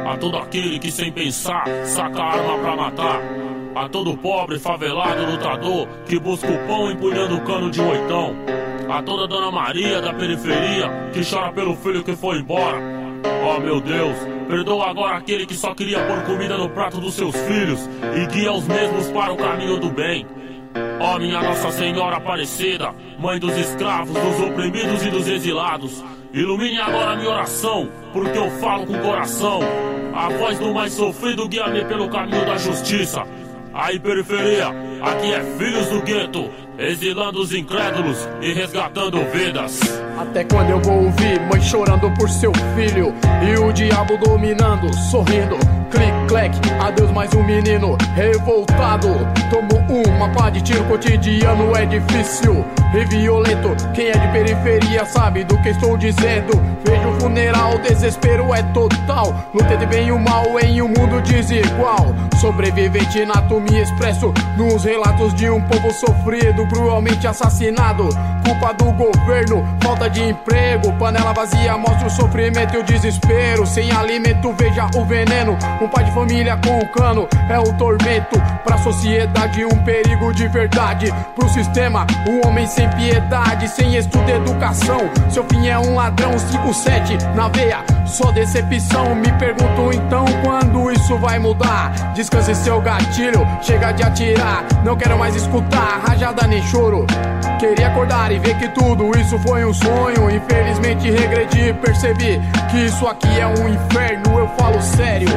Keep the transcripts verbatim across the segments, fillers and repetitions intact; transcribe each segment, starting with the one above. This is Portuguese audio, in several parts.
A todo aquele que sem pensar saca a arma pra matar. A todo pobre, favelado, lutador que busca o pão empunhando o cano de um oitão. A toda Dona Maria da periferia que chora pelo filho que foi embora. Oh meu Deus, perdoa agora aquele que só queria pôr comida no prato dos seus filhos e guia os mesmos para o caminho do bem. Ó oh, minha Nossa Senhora Aparecida, mãe dos escravos, dos oprimidos e dos exilados, ilumine agora a minha oração, porque eu falo com o coração. A voz do mais sofrido guia-me pelo caminho da justiça. Aí periferia, aqui é Filhos do Gueto, exilando os incrédulos e resgatando vidas. Até quando eu vou ouvir mãe chorando por seu filho e o diabo dominando, sorrindo, clic, clac, adeus mais um menino revoltado. Tomou uma pá de tiro, cotidiano é difícil e violento. Quem é de periferia sabe do que estou dizendo. Vejo o funeral, o desespero é total. Luta de bem e o mal em um mundo desigual. Sobrevivente nato me expresso nos relatos de um povo sofrido, cruelmente assassinado. Culpa do governo, falta de emprego, panela vazia mostra o sofrimento e o desespero. Sem alimento veja o veneno, um pai de família com o cano é o tormento. Pra sociedade um perigo de verdade, pro sistema um homem sem piedade, sem estudo e educação. Seu fim é um ladrão, cinco sete na veia, só decepção. Me pergunto então quando isso vai mudar. Descanse seu gatilho, chega de atirar. Não quero mais escutar rajada nem choro. Queria acordar e ver que tudo isso foi um sonho. Infelizmente regredi e percebi que isso aqui é um inferno, eu falo sério.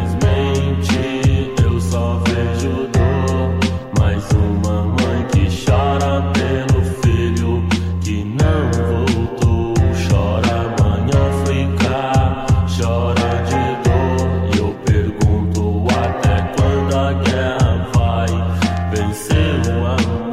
Infelizmente eu só vejo dor, mais uma mãe que chora pelo filho que não voltou. Chora mãe África, chora de dor. E eu pergunto até quando a guerra vai vencer o amor.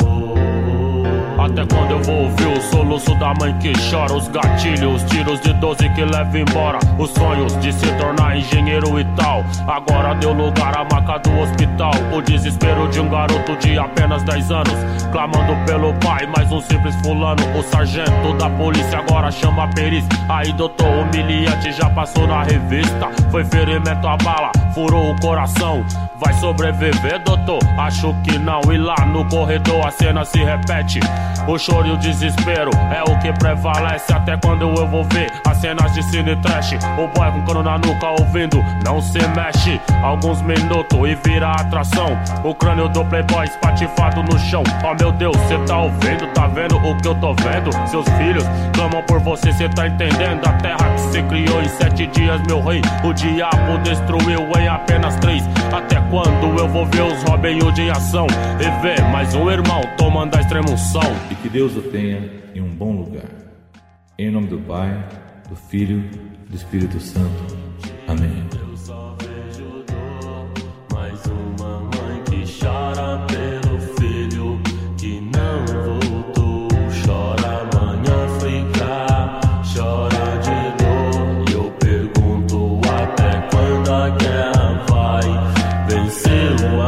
Até quando eu vou ouvir o soluço da mãe que chora, os gatilhos, os tiros de doze que levam embora os sonhos de se tornar engenheiro e tal. Agora deu lugar à maca do hospital, o desespero de um garoto de apenas dez anos clamando pelo pai, mais um simples fulano. O sargento da polícia agora chama a perícia. Aí doutor, humilhante já passou na revista. Foi ferimento a bala, furou o coração. Vai sobreviver, doutor? Acho que não. E lá no corredor a cena se repete. O choro e o desespero é o que prevalece. Até quando eu vou ver as cenas de cine trash, o boy com cano na nuca ouvindo não se mexe. Alguns minutos e vira atração, o crânio do playboy espatifado no chão. Oh meu Deus, cê tá ouvindo, tá vendo o que eu tô vendo? Seus filhos clamam por você, cê tá entendendo? A terra que cê criou em sete dias, meu rei, o diabo destruiu em apenas três. Até quando eu vou ver os Robin Hood em ação e ver mais um irmão tomando a extrema unção? E que Deus o tenha em um bom lugar. Em nome do Pai, do Filho e do Espírito Santo. Amém. Eu só vejo dor, mais uma mãe que chora pelo filho que não voltou. Chora mãe África, chora de dor. E eu pergunto até quando a guerra vai vencer o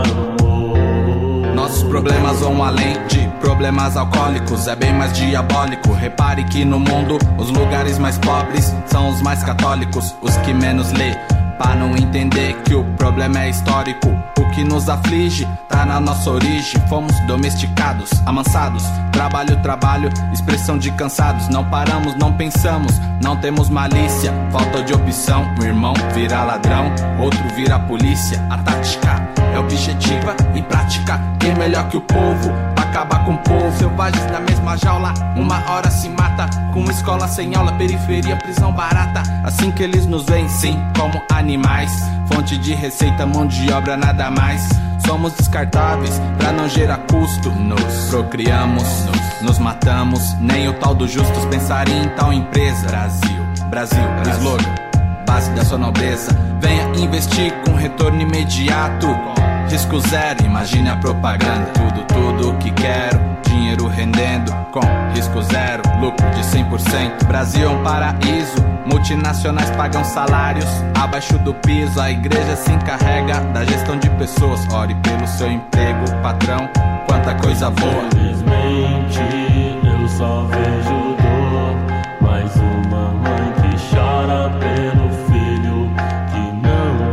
amor. Nossos problemas vão além de problemas alcoólicos, é bem mais diabólico. Repare que no mundo os lugares mais pobres são os mais católicos, os que menos lê, pra não entender que o problema é histórico. O que nos aflige tá na nossa origem. Fomos domesticados, amansados, trabalho, trabalho, expressão de cansados. Não paramos, não pensamos, não temos malícia, falta de opção. Um irmão vira ladrão, outro vira polícia. A tática é objetiva e prática. Quem melhor que o povo pra acabar com o povo? Selvagens na mesma jaula, uma hora se mata. Com escola sem aula, periferia, prisão barata. Assim que eles nos veem, sim, como animais. Fonte de receita, mão de obra, nada mais. Somos descartáveis pra não gerar custo. Nos procriamos, nos, nos matamos. Nem o tal dos justos pensaria em tal empresa. Brasil, Brasil, Brasil. Slogan, base da sua nobreza. Venha investir com retorno imediato. Risco zero, imagine a propaganda. Tudo, tudo que quero, dinheiro rendendo. Com risco zero, lucro de cem por cento. Brasil é um paraíso, multinacionais pagam salários abaixo do piso. A igreja se encarrega da gestão de pessoas. Ore pelo seu emprego, patrão, quanta coisa boa. Infelizmente eu só vejo dor, mais uma mãe que chora pelo filho que não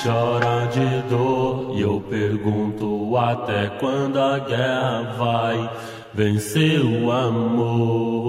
chora de dor. E eu pergunto até quando a guerra vai vencer o amor.